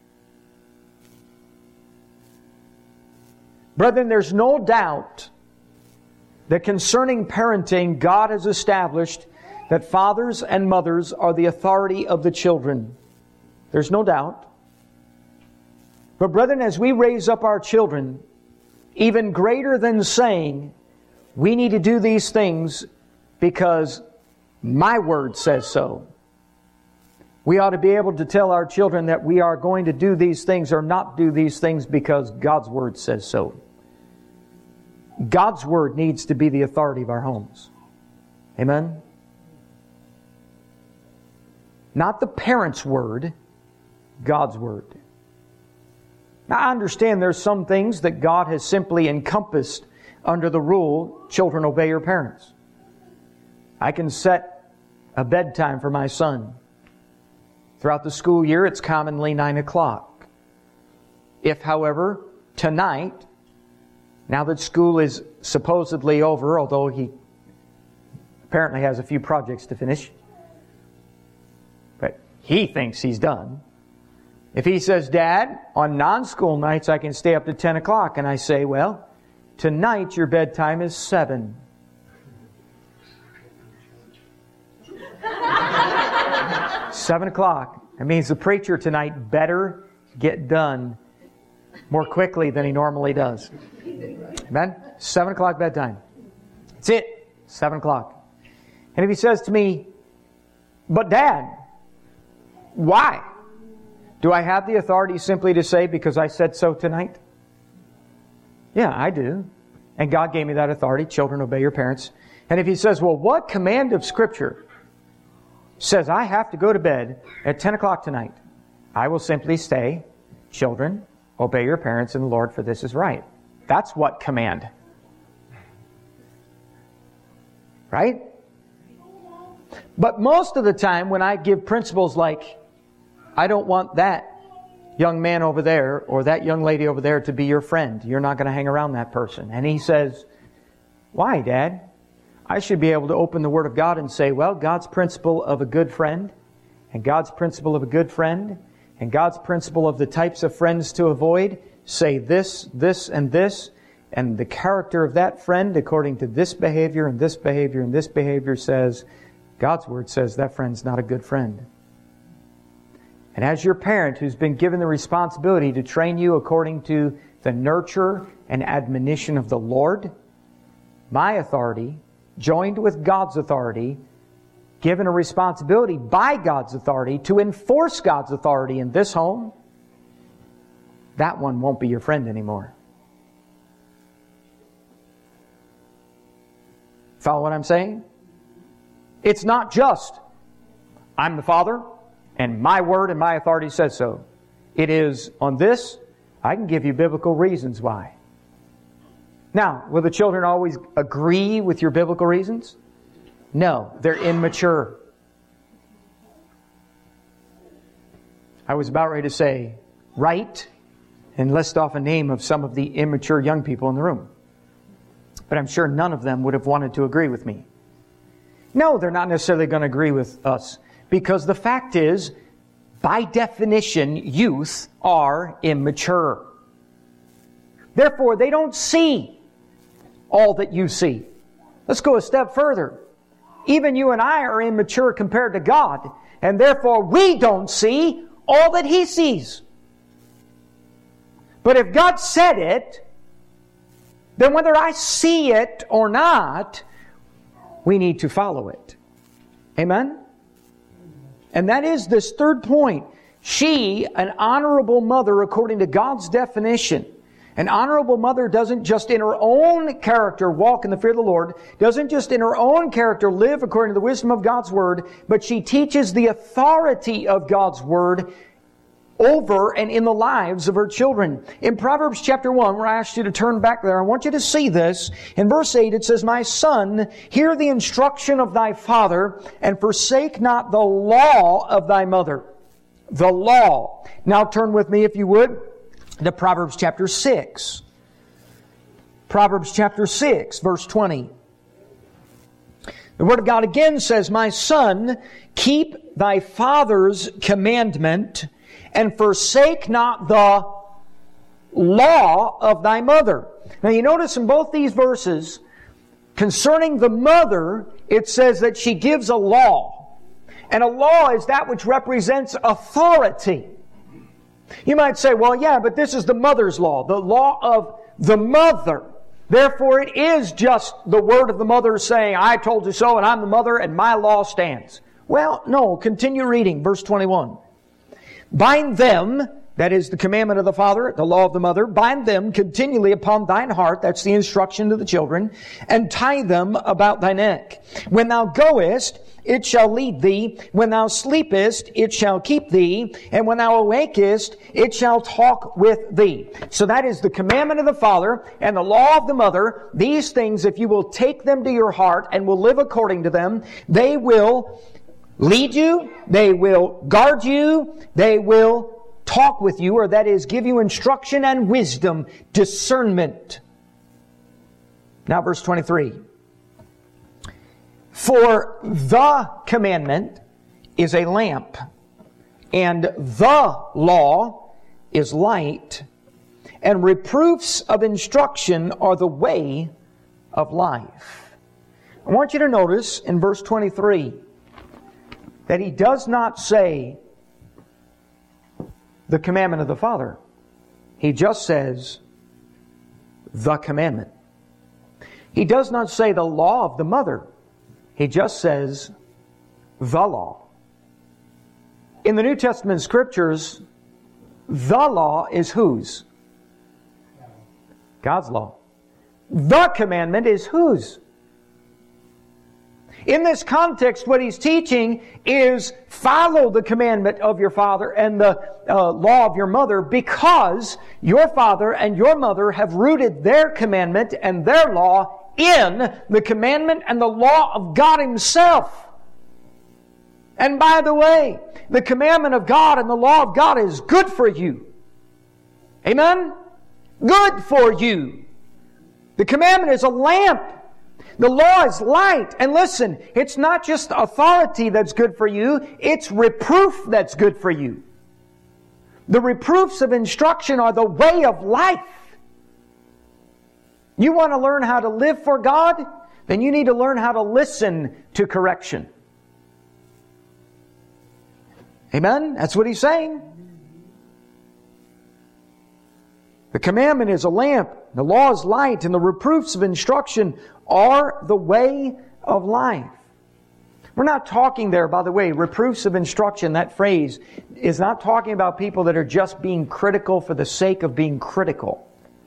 Brethren, there's no doubt that concerning parenting, God has established that fathers and mothers are the authority of the children. There's no doubt. But brethren, as we raise up our children, even greater than saying, we need to do these things because my Word says so, we ought to be able to tell our children that we are going to do these things or not do these things because God's Word says so. God's Word needs to be the authority of our homes. Amen? Not the parent's word, God's Word. Now, I understand there's some things that God has simply encompassed under the rule, children obey your parents. I can set a bedtime for my son. Throughout the school year, it's commonly nine o'clock. If, however, tonight, now that school is supposedly over, although he apparently has a few projects to finish, but he thinks he's done. If he says, Dad, on non-school nights I can stay up to ten o'clock, and I say, well, tonight your bedtime is seven. Seven o'clock. It means the preacher tonight better get done more quickly than he normally does. Amen? Seven o'clock bedtime. That's it. Seven o'clock. And if he says to me, but Dad, why? Do I have the authority simply to say, because I said so tonight? Yeah, I do. And God gave me that authority. Children, obey your parents. And if he says, well, what command of Scripture says I have to go to bed at ten o'clock tonight? I will simply say, children, obey your parents in the Lord, for this is right. That's what command. Right? But most of the time when I give principles like, I don't want that young man over there or that young lady over there to be your friend. You're not going to hang around that person. And he says, why, Dad? I should be able to open the Word of God and say, well, God's principle of a good friend, and God's principle of a good friend, and God's principle of the types of friends to avoid, say this, this, and this, and the character of that friend according to this behavior and this behavior and this behavior says, God's Word says that friend's not a good friend. And as your parent who's been given the responsibility to train you according to the nurture and admonition of the Lord, my authority, joined with God's authority, given a responsibility by God's authority to enforce God's authority in this home, that one won't be your friend anymore. Follow what I'm saying? It's not just, I'm the father, and my word and my authority says so. It is, on this, I can give you biblical reasons why. Now, will the children always agree with your biblical reasons? No, they're immature. I was about ready to say, right, and list off a name of some of the immature young people in the room. But I'm sure none of them would have wanted to agree with me. No, they're not necessarily going to agree with us. Because the fact is, by definition, youth are immature. Therefore, they don't see all that you see. Let's go a step further. Even you and I are immature compared to God, and therefore we don't see all that He sees. But if God said it, then whether I see it or not, we need to follow it. Amen? And that is this third point. She, an honorable mother according to God's definition. An honorable mother doesn't just in her own character walk in the fear of the Lord, doesn't just in her own character live according to the wisdom of God's Word, but she teaches the authority of God's Word over and in the lives of her children. In Proverbs chapter one, where I asked you to turn back there, I want you to see this. In verse eight it says, My son, hear the instruction of thy father, and forsake not the law of thy mother. The law. Now turn with me, if you would, to Proverbs chapter six. Proverbs chapter six, verse twenty. The Word of God again says, My son, keep thy father's commandment, and forsake not the law of thy mother. Now you notice in both these verses, concerning the mother, it says that she gives a law. And a law is that which represents authority. You might say, well, yeah, but this is the mother's law, the law of the mother. Therefore, it is just the word of the mother saying, I told you so, and I'm the mother, and my law stands. Well, no, continue reading, verse twenty-one. Bind them, that is the commandment of the father, the law of the mother, bind them continually upon thine heart, that's the instruction to the children, and tie them about thy neck. When thou goest, it shall lead thee. When thou sleepest, it shall keep thee. And when thou awakest, it shall talk with thee. So that is the commandment of the father and the law of the mother. These things, if you will take them to your heart and will live according to them, they will lead you, they will guard you, they will talk with you, or that is, give you instruction and wisdom, discernment. Now verse twenty-three. For the commandment is a lamp, and the law is light, and reproofs of instruction are the way of life. I want you to notice in verse twenty-three that he does not say the commandment of the Father. He just says the commandment. He does not say the law of the mother. He just says the law. In the New Testament Scriptures, the law is whose? God's law. The commandment is whose? In this context, what he's teaching is follow the commandment of your father and the uh, law of your mother, because your father and your mother have rooted their commandment and their law in the commandment and the law of God Himself. And by the way, the commandment of God and the law of God is good for you. Amen? Good for you. The commandment is a lamp. The law is light. And listen, it's not just authority that's good for you, it's reproof that's good for you. The reproofs of instruction are the way of life. You want to learn how to live for God? Then you need to learn how to listen to correction. Amen? That's what he's saying. The commandment is a lamp, the law is light, and the reproofs of instruction are the way of life. We're not talking there, by the way, reproofs of instruction, that phrase is not talking about people that are just being critical for the sake of being critical.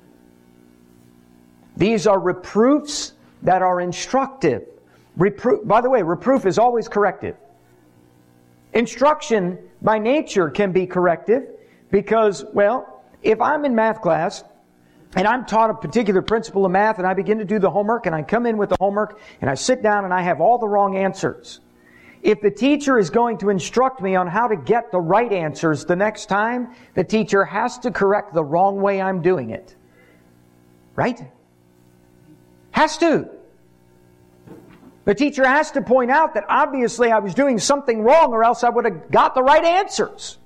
These are reproofs that are instructive. Reproof, by the way, reproof is always corrective. Instruction by nature can be corrective because, well, if I'm in math class and I'm taught a particular principle of math and I begin to do the homework and I come in with the homework and I sit down and I have all the wrong answers, If the teacher is going to instruct me on how to get the right answers the next time, the teacher has to correct the wrong way I'm doing it. Right? Has to. The teacher has to point out that obviously I was doing something wrong or else I would have got the right answers.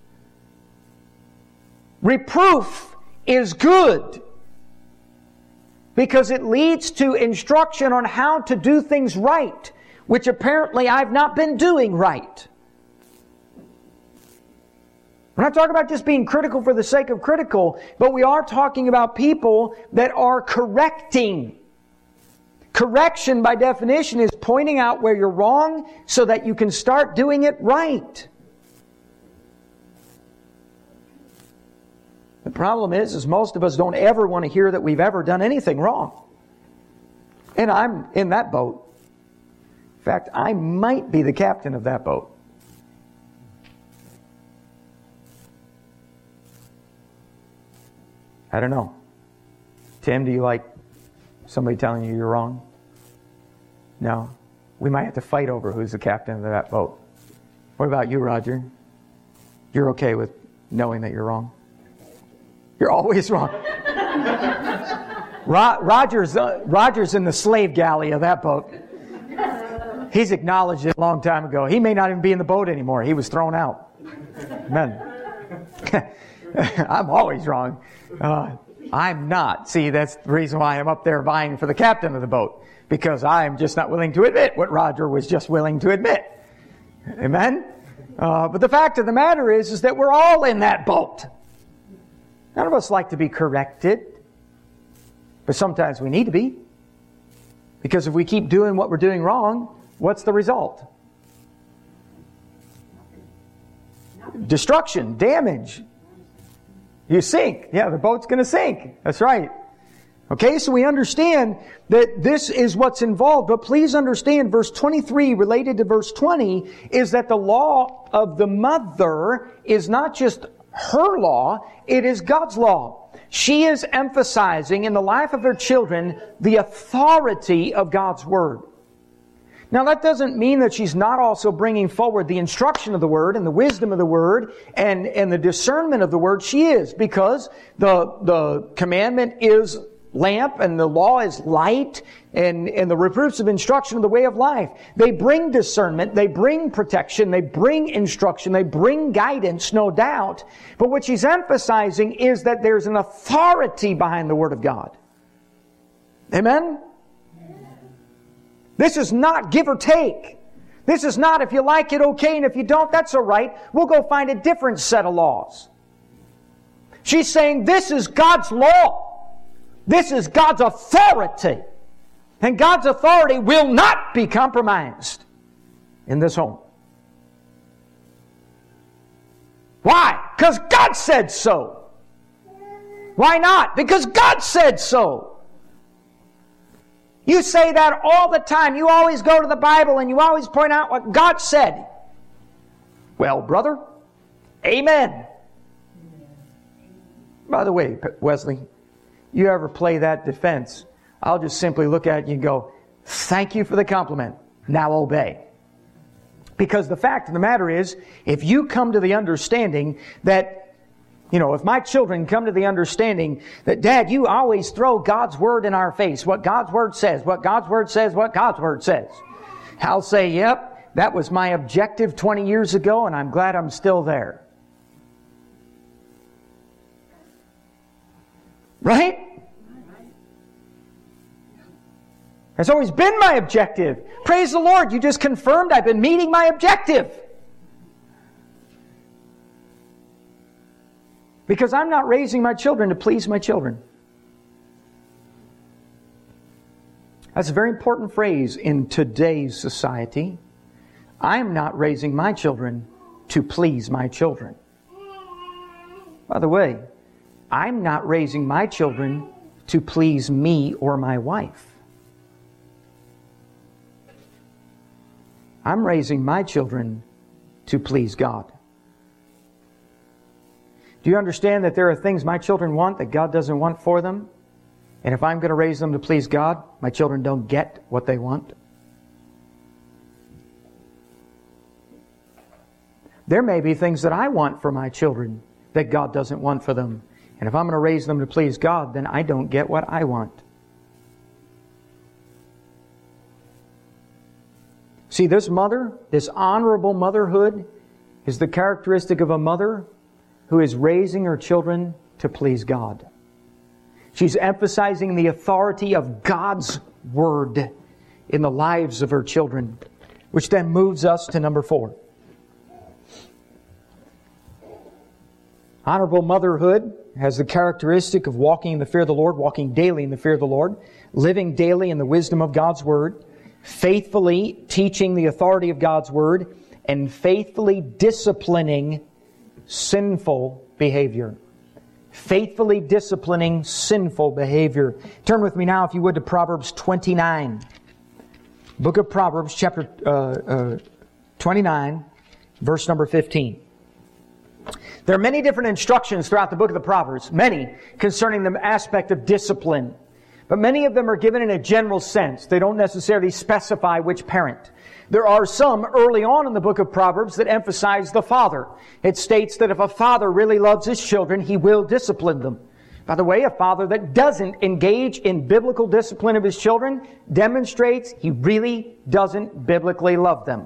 Reproof is good because it leads to instruction on how to do things right, which apparently I've not been doing right. We're not talking about just being critical for the sake of critical, but we are talking about people that are correcting. Correction, by definition, is pointing out where you're wrong so that you can start doing it right. The problem is, is most of us don't ever want to hear that we've ever done anything wrong. And I'm in that boat. In fact, I might be the captain of that boat. I don't know. Tim, do you like somebody telling you you're wrong? No. We might have to fight over who's the captain of that boat. What about you, Roger? You're okay with knowing that you're wrong? You're always wrong. Ro- Roger's, uh, Roger's in the slave galley of that boat. He's acknowledged it a long time ago. He may not even be in the boat anymore. He was thrown out. Amen. I'm always wrong. Uh, I'm not. See, that's the reason why I'm up there vying for the captain of the boat. Because I'm just not willing to admit what Roger was just willing to admit. Amen? Uh, but the fact of the matter is, is that we're all in that boat. None of us like to be corrected. But sometimes we need to be. Because if we keep doing what we're doing wrong, what's the result? Destruction, damage. You sink. Yeah, the boat's going to sink. That's right. Okay, so we understand that this is what's involved. But please understand, verse twenty-three, related to verse twenty, is that the law of the mother is not just her law, it is God's law. She is emphasizing in the life of her children the authority of God's Word. Now that doesn't mean that she's not also bringing forward the instruction of the Word and the wisdom of the Word and, and the discernment of the Word. She is, because the, the commandment is lamp and the law is light, and, and the reproofs of instruction of the way of life. They bring discernment, they bring protection, they bring instruction, they bring guidance, no doubt. But what she's emphasizing is that there's an authority behind the Word of God. Amen? This is not give or take. This is not if you like it, okay, and if you don't, that's all right. We'll go find a different set of laws. She's saying this is God's law. This is God's authority. And God's authority will not be compromised in this home. Why? Because God said so. Why not? Because God said so. You say that all the time. You always go to the Bible and you always point out what God said. Well, brother, amen. By the way, Wesley, you ever play that defense, I'll just simply look at you and go, thank you for the compliment. Now obey. Because the fact of the matter is, if you come to the understanding that, you know, if my children come to the understanding that, Dad, you always throw God's Word in our face, what God's Word says, what God's Word says, what God's Word says, I'll say, yep, that was my objective twenty years ago, and I'm glad I'm still there. Right? That's always been my objective. Praise the Lord, you just confirmed I've been meeting my objective. Because I'm not raising my children to please my children. That's a very important phrase in today's society. I'm not raising my children to please my children. By the way, I'm not raising my children to please me or my wife. I'm raising my children to please God. Do you understand that there are things my children want that God doesn't want for them? And if I'm going to raise them to please God, my children don't get what they want? There may be things that I want for my children that God doesn't want for them. And if I'm going to raise them to please God, then I don't get what I want. See, this mother, this honorable motherhood, is the characteristic of a mother who is raising her children to please God. She's emphasizing the authority of God's Word in the lives of her children, which then moves us to number four. Honorable motherhood has the characteristic of walking in the fear of the Lord, walking daily in the fear of the Lord, living daily in the wisdom of God's Word, faithfully teaching the authority of God's Word, and faithfully disciplining sinful behavior. Faithfully disciplining sinful behavior. Turn with me now, if you would, to Proverbs twenty-nine. Book of Proverbs, chapter uh, uh, twenty-nine, verse number fifteen. There are many different instructions throughout the book of the Proverbs, many concerning the aspect of discipline. But many of them are given in a general sense. They don't necessarily specify which parent. There are some early on in the book of Proverbs that emphasize the father. It states that if a father really loves his children, he will discipline them. By the way, a father that doesn't engage in biblical discipline of his children demonstrates he really doesn't biblically love them.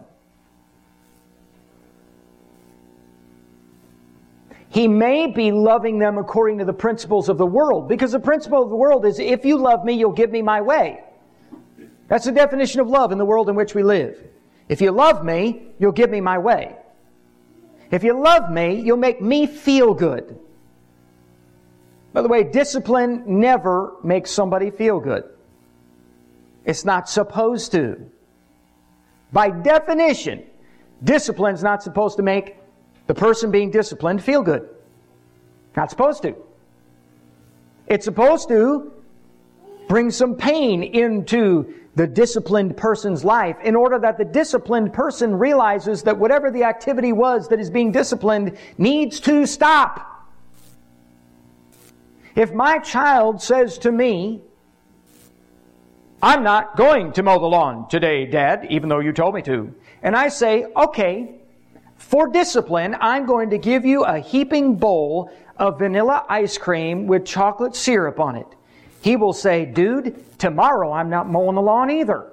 He may be loving them according to the principles of the world, because the principle of the world is, if you love me, you'll give me my way. That's the definition of love in the world in which we live. If you love me, you'll give me my way. If you love me, you'll make me feel good. By the way, discipline never makes somebody feel good. It's not supposed to. By definition, discipline is not supposed to make the person being disciplined feel good. Not supposed to. It's supposed to bring some pain into the disciplined person's life in order that the disciplined person realizes that whatever the activity was that is being disciplined needs to stop. If my child says to me, I'm not going to mow the lawn today, Dad, even though you told me to. And I say, okay, for discipline, I'm going to give you a heaping bowl of vanilla ice cream with chocolate syrup on it. He will say, dude, tomorrow I'm not mowing the lawn either.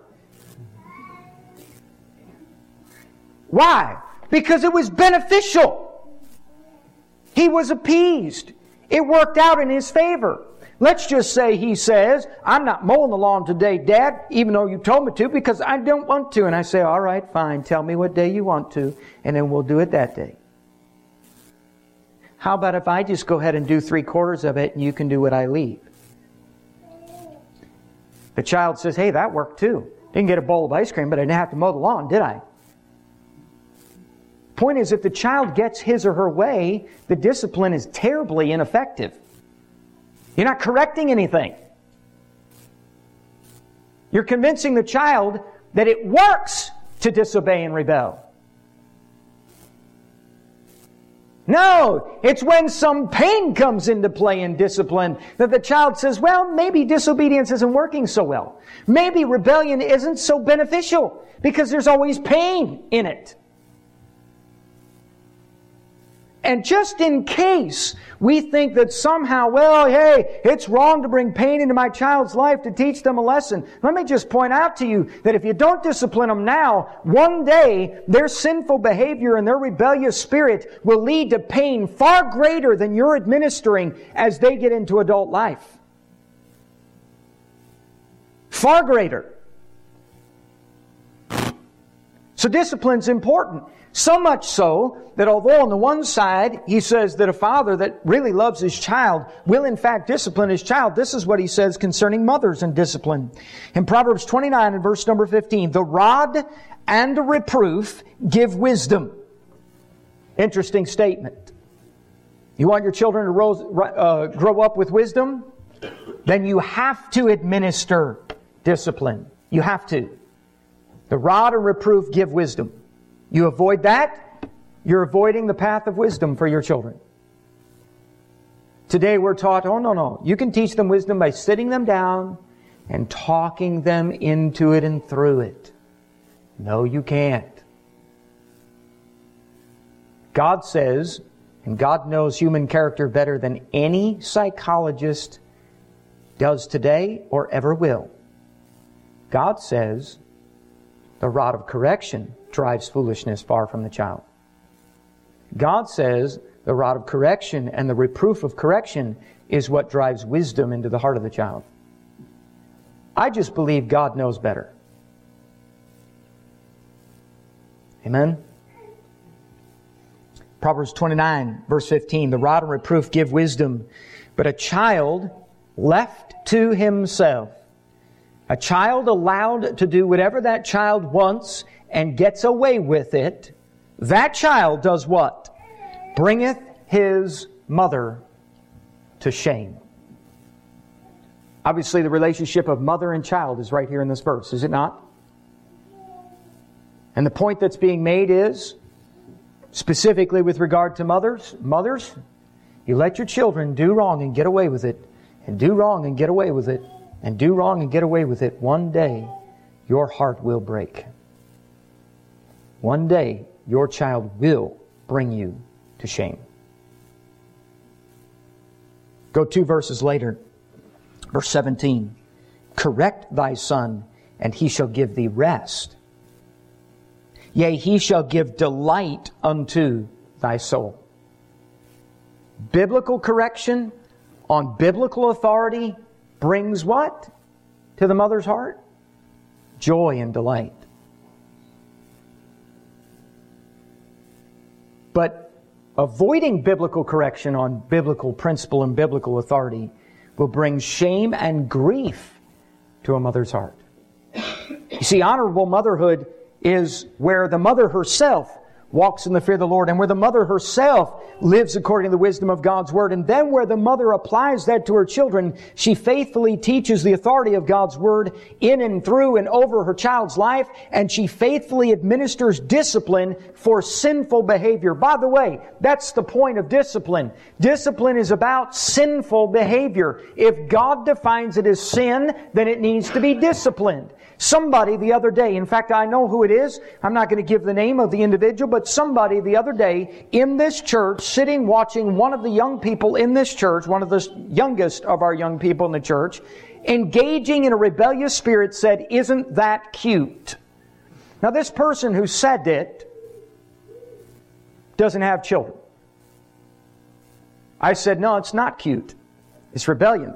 Why? Because it was beneficial. He was appeased. It worked out in his favor. Let's just say he says, I'm not mowing the lawn today, Dad, even though you told me to, because I don't want to. And I say, all right, fine, tell me what day you want to, and then we'll do it that day. How about if I just go ahead and do three quarters of it and you can do what I leave? The child says, hey, that worked too. Didn't get a bowl of ice cream, but I didn't have to mow the lawn, did I? Point is, if the child gets his or her way, the discipline is terribly ineffective. You're not correcting anything. You're convincing the child that it works to disobey and rebel. No, it's when some pain comes into play in discipline that the child says, well, maybe disobedience isn't working so well. Maybe rebellion isn't so beneficial because there's always pain in it. And just in case we think that somehow, well, hey, it's wrong to bring pain into my child's life to teach them a lesson, let me just point out to you that if you don't discipline them now, one day their sinful behavior and their rebellious spirit will lead to pain far greater than you're administering as they get into adult life. Far greater. So discipline's important. So much so that although on the one side he says that a father that really loves his child will in fact discipline his child, this is what he says concerning mothers and discipline. In Proverbs twenty-nine and verse number fifteen, the rod and the reproof give wisdom. Interesting statement. You want your children to grow, uh, grow up with wisdom? Then you have to administer discipline. You have to. The rod and reproof give wisdom. You avoid that, you're avoiding the path of wisdom for your children. Today we're taught, oh no, no, you can teach them wisdom by sitting them down and talking them into it and through it. No, you can't. God says, and God knows human character better than any psychologist does today or ever will. God says the rod of correction drives foolishness far from the child. God says the rod of correction and the reproof of correction is what drives wisdom into the heart of the child. I just believe God knows better. Amen? Proverbs twenty-nine, verse fifteen, the rod and reproof give wisdom, but a child left to himself, a child allowed to do whatever that child wants and gets away with it, that child does what? Bringeth his mother to shame. Obviously, the relationship of mother and child is right here in this verse, is it not? And the point that's being made is, specifically with regard to mothers, mothers, you let your children do wrong and get away with it, and do wrong and get away with it, and do wrong and get away with it. One day, your heart will break. One day, your child will bring you to shame. Go two verses later. Verse seventeen. Correct thy son, and he shall give thee rest. Yea, he shall give delight unto thy soul. Biblical correction on biblical authority brings what to the mother's heart? Joy and delight. But avoiding biblical correction on biblical principle and biblical authority will bring shame and grief to a mother's heart. You see, honorable motherhood is where the mother herself walks in the fear of the Lord, and where the mother herself lives according to the wisdom of God's Word. And then where the mother applies that to her children, she faithfully teaches the authority of God's Word in and through and over her child's life, and she faithfully administers discipline for sinful behavior. By the way, that's the point of discipline. Discipline is about sinful behavior. If God defines it as sin, then it needs to be disciplined. Somebody the other day, in fact, I know who it is. I'm not going to give the name of the individual, but somebody the other day in this church, sitting watching one of the young people in this church, one of the youngest of our young people in the church, engaging in a rebellious spirit, said, "Isn't that cute?" Now, this person who said it doesn't have children. I said, "No, it's not cute. It's rebellion."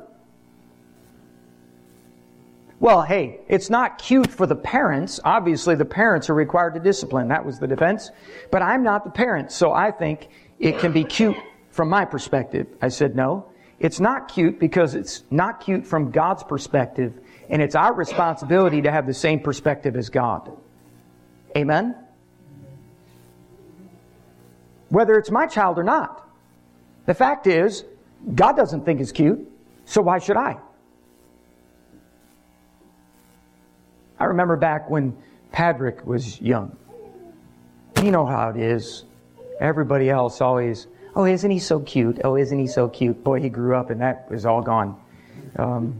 Well, hey, it's not cute for the parents. Obviously, the parents are required to discipline. That was the defense. But I'm not the parent, so I think it can be cute from my perspective. I said, no, it's not cute because it's not cute from God's perspective, and it's our responsibility to have the same perspective as God. Amen? Whether it's my child or not. The fact is, God doesn't think it's cute, so why should I? I remember back when Patrick was young. You know how it is. Everybody else always, "Oh, isn't he so cute? Oh, isn't he so cute?" Boy, he grew up and that was all gone. Um,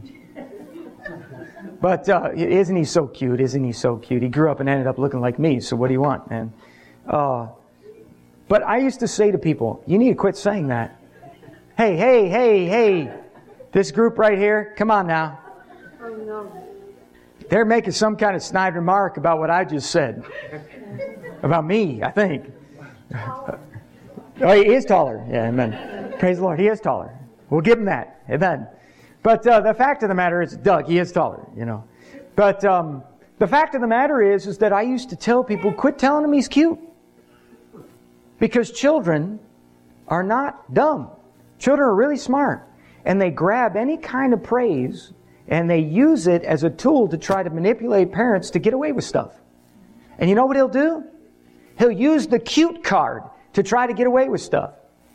but uh, isn't he so cute? Isn't he so cute? He grew up and ended up looking like me, so what do you want, man? Uh, but I used to say to people, you need to quit saying that. Hey, hey, hey, hey, this group right here, come on now. Oh, no. They're making some kind of snide remark about what I just said. About me, I think. Oh, he is taller. Yeah, amen. Praise the Lord. He is taller. We'll give him that. Amen. But uh, the fact of the matter is, Doug, he is taller, you know. But um, the fact of the matter is, is that I used to tell people, quit telling him he's cute. Because children are not dumb. Children are really smart. And they grab any kind of praise and they use it as a tool to try to manipulate parents to get away with stuff. And you know what he'll do? He'll use the cute card to try to get away with stuff.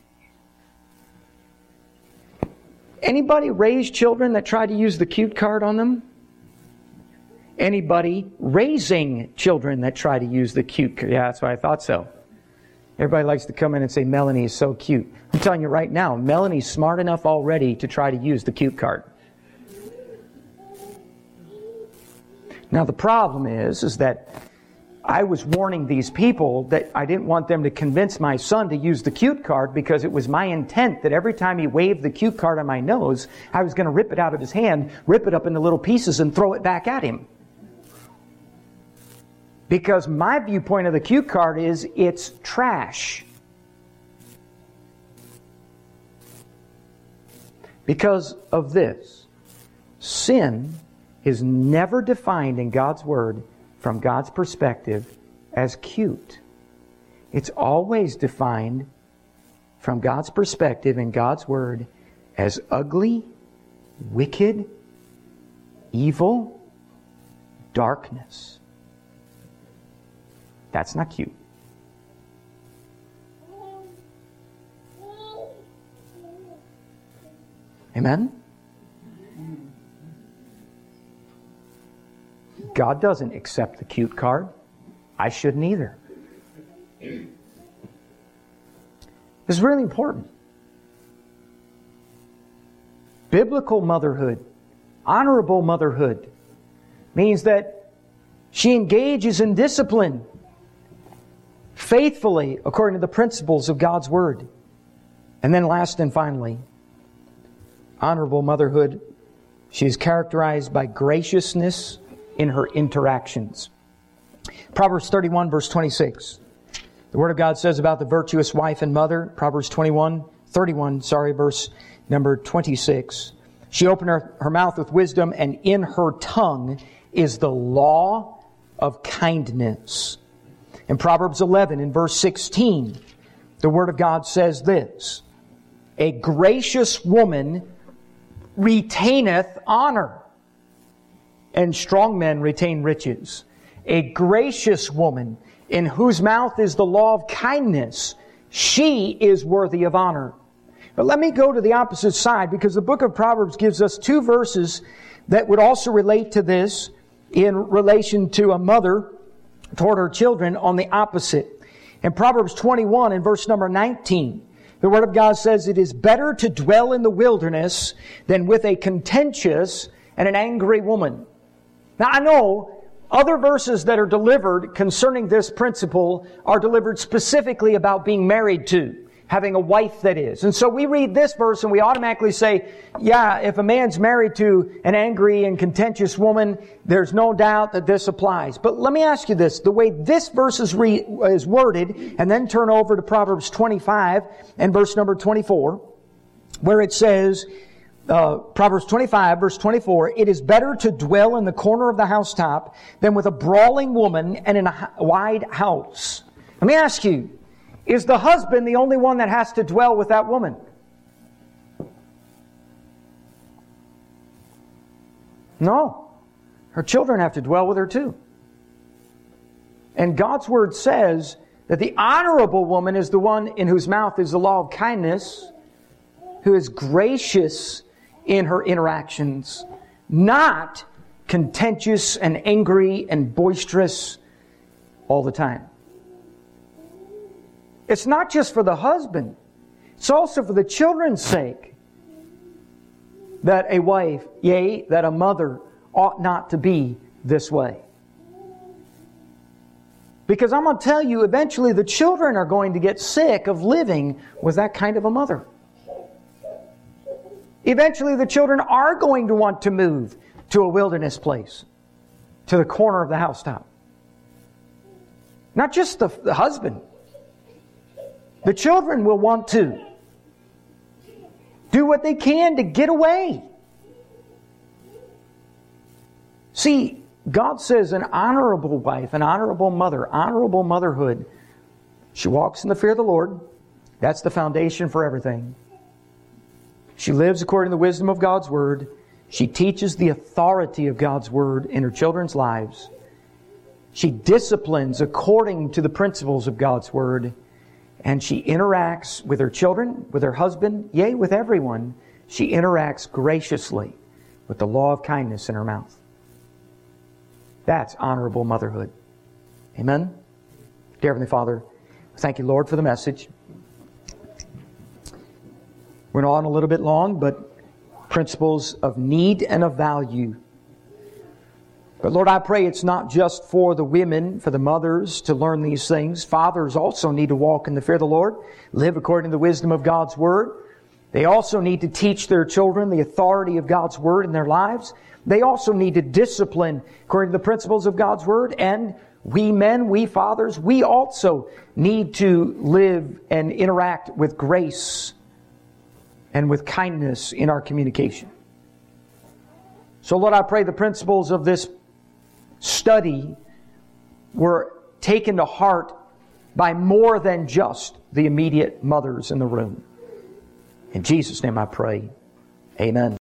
Anybody raise children that try to use the cute card on them? Anybody raising children that try to use the cute card? Yeah, that's why I thought so. Everybody likes to come in and say, Melanie is so cute. I'm telling you right now, Melanie's smart enough already to try to use the cute card. Now the problem is, is that I was warning these people that I didn't want them to convince my son to use the cute card, because it was my intent that every time he waved the cute card on my nose, I was going to rip it out of his hand, rip it up into little pieces, and throw it back at him. Because my viewpoint of the cue card is it's trash. Because of this, sin is never defined in God's Word from God's perspective as cute. It's always defined from God's perspective in God's Word as ugly, wicked, evil, darkness. That's not cute. Amen? God doesn't accept the cute card. I shouldn't either. This is really important. Biblical motherhood, honorable motherhood, means that she engages in discipline faithfully according to the principles of God's Word. And then last and finally, honorable motherhood, she is characterized by graciousness in her interactions. Proverbs thirty-one, verse twenty-six. The Word of God says about the virtuous wife and mother, Proverbs twenty-one, thirty-one, sorry, verse number twenty-six. She opened her, her mouth with wisdom, and in her tongue is the law of kindness. In Proverbs eleven, in verse sixteen, the Word of God says this: a gracious woman retaineth honor, and strong men retain riches. A gracious woman, in whose mouth is the law of kindness, she is worthy of honor. But let me go to the opposite side, because the book of Proverbs gives us two verses that would also relate to this in relation to a mother toward her children on the opposite. In Proverbs twenty-one, in verse number nineteen, the Word of God says, it is better to dwell in the wilderness than with a contentious and an angry woman. Now, I know other verses that are delivered concerning this principle are delivered specifically about being married to, having a wife that is. And so we read this verse and we automatically say, yeah, if a man's married to an angry and contentious woman, there's no doubt that this applies. But let me ask you this, the way this verse is, re- is worded, and then turn over to Proverbs twenty-five and verse number twenty-four, where it says, Uh, Proverbs twenty-five, verse twenty-four, it is better to dwell in the corner of the housetop than with a brawling woman and in a wide house. Let me ask you, is the husband the only one that has to dwell with that woman? No. Her children have to dwell with her too. And God's Word says that the honorable woman is the one in whose mouth is the law of kindness, who is gracious in her interactions, not contentious and angry and boisterous all the time. It's not just for the husband, it's also for the children's sake that a wife, yea, that a mother ought not to be this way. Because I'm going to tell you, eventually the children are going to get sick of living with that kind of a mother. Eventually the children are going to want to move to a wilderness place, to the corner of the housetop. Not just the, the husband. The children will want to do what they can to get away. See, God says an honorable wife, an honorable mother, honorable motherhood, she walks in the fear of the Lord. That's the foundation for everything. She lives according to the wisdom of God's Word. She teaches the authority of God's Word in her children's lives. She disciplines according to the principles of God's Word. And she interacts with her children, with her husband, yea, with everyone. She interacts graciously with the law of kindness in her mouth. That's honorable motherhood. Amen? Dear Heavenly Father, thank you, Lord, for the message. We're on a little bit long, but principles of need and of value. But Lord, I pray it's not just for the women, for the mothers to learn these things. Fathers also need to walk in the fear of the Lord, live according to the wisdom of God's Word. They also need to teach their children the authority of God's Word in their lives. They also need to discipline according to the principles of God's Word. And we men, we fathers, we also need to live and interact with grace and with kindness in our communication. So Lord, I pray the principles of this study were taken to heart by more than just the immediate mothers in the room. In Jesus' name I pray. Amen.